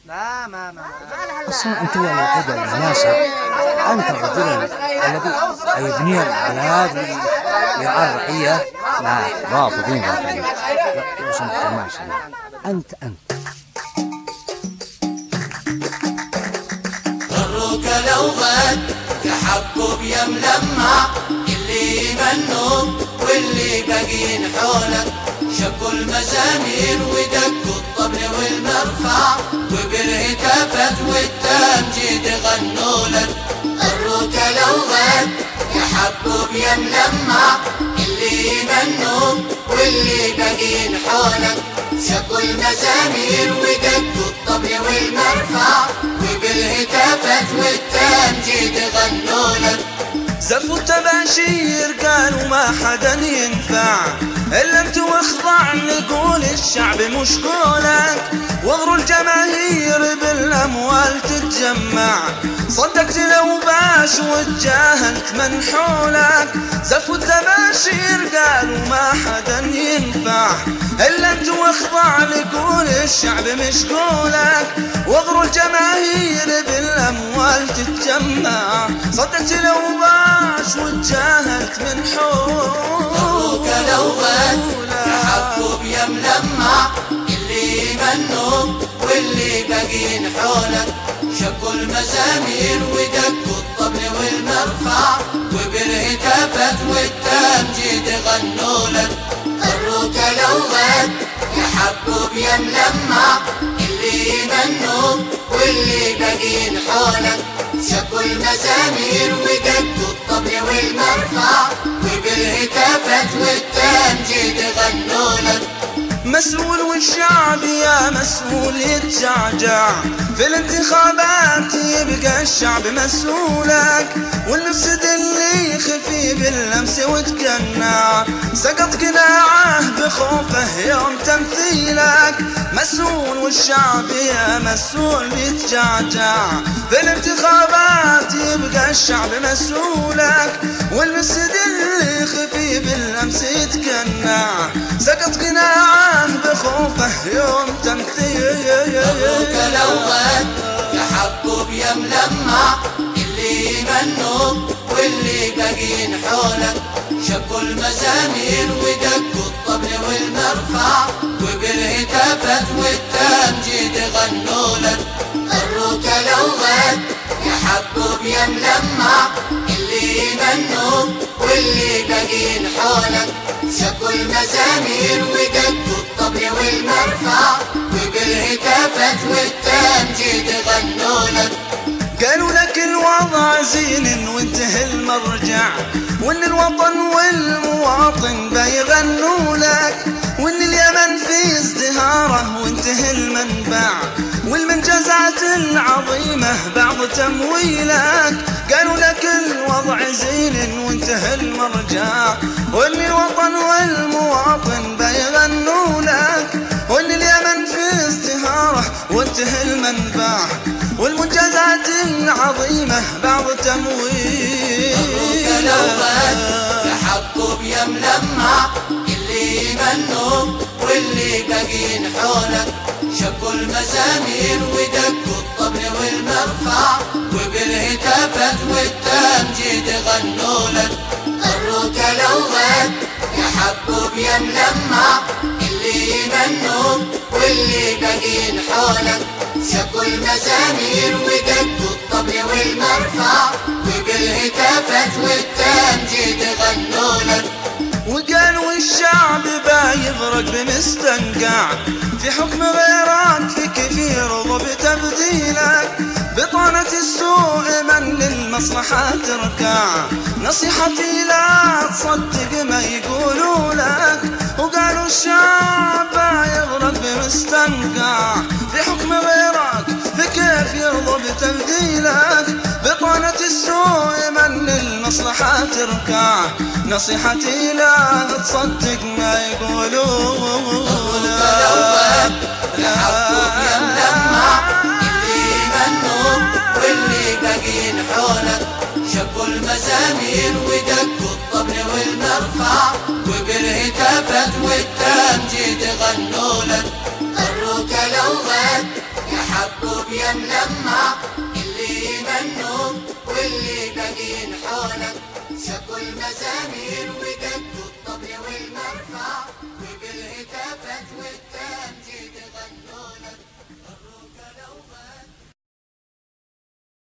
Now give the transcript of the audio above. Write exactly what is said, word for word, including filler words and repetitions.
لا ما ما أصلا أنت هو الوحيد المناسب، أنت الرجل الذي يبني البلاد ويرعى الرعية. لا رافضين رافضين لو سمحت ماشي. أنت أنت ضروك لو غد كحبوب يا ملمع، اللي يمنوا واللي باقيين حولك شبوا المزامير ودقوا الطبل والمرفع، وبالهتافات والتمجيد غنوا لك. ضروك لو غد كحبوب يا ملمع، اللي يمنوا واللي باقيين حولك شبوا المزامير ودقوا الطبل والمرفع، وبالهتافات والتمجيد غنوا لك. زفوا التباشير قالوا ما حدا ينفع إلا انت، واخضع نقول الشعب مش قولك، واغروا الجماهير بالأموال تتجمع، صدقت لو باش وتجاهلت من حولك. زفوا التباشير قالوا ما حدا ينفع إلا انت، واخضع نقول الشعب مش قولك، واغروا الجماهير بالأموال تتجمع، صدقت لو باش وتجاهلت من حولك. ضروك لو غد كحبوب يا ملمع، اللي يمنوا واللي باقيين حولك شبوا المزامير ودقوا الطبل والمرفع، وبالهتافات والتمجيد غنوا لك. ضروك لو غد كحبوب يا ملمع، اللي يمنوا واللي باقيين حولك شبوا المزامير ودقوا الطبل والمرفع، وبالهتافات والتمجيد غنوا لك. مسؤول والشعب يا مسؤول يتجعجع، في الانتخابات يبقى الشعب مسؤولك، والمفسد اللي يخفي باللمس وتقنع سقط قناعه بخوفه يوم تمثيلك. مسؤول والشعب يا مسؤول يتجعجع، في الانتخابات يبقى الشعب مسؤولك، والمفسد اللي يخفي باللمس يتقنع سقط قناعه بخوفه يوم تمثيل. ضروك لو غد كحبوب يا ملمع، اللي يمنوا واللي باقيين حولك شبوا المزامير ودقوا الطبل والمرفع، وبالهتافات والتمجيد غنوا لك. ضروك لو غد كحبوب يا ملمع، اللي يمنوا واللي باقيين حولك شبوا المزامير ودقوا الطبل والمرفع، وبالهتافات والتمجيد غنوا لك. قالوا لك الوضع زين وانتهى المرجع، وان الوطن والمواطن بيغنوا لك، وان اليمن في ازدهاره وانتهى المنبع، والمنجزات العظيمة بعض تمويلك. قالوا لك الوضع زين وانتهى المرجع، وان الوطن والمواطن بيغنوا لك، وان اليمن في ازدهاره وانتهى المنبع، والمنجزات العظيمة بعض تمويلك. ضروك لو غد كحبوب يا ملمع، اللي يمنوا واللي باقيين حولك شبوا المزامير ودقوا الطبل والمرفع، وبالهتافات والتمجيد غنوا لك. ضروك لو غد كحبوب يا ملمع، اللي يمنوا واللي باقيين حولك شبوا المزامير ودقوا الطبل والمرفع، وبالهتافات والتمجيد غنوا لك. وقالوا الشعب بايغرق بمستنقع، في حكم غيرك في كيف يرضى بتبذيلك، بطانة السوء من للمصلحة تركع، نصيحتي لا تصدق ما يقولوا لك. وقالوا الشعب بايغرق بمستنقع، في حكم غيرك في كيف يرضى بتبذيلك، بطانة السوء من للمصلحة تركع، نصيحتي لا تصدق ما يقولون. كحبوب يا ملمع، اللي يمنوا واللي باقيين حولك شبوا المزامير ودقوا الطبل والمرفع، وبالهتافات والتمجيد غنوا لك. ضروك لو غد كحبوب يا ملمع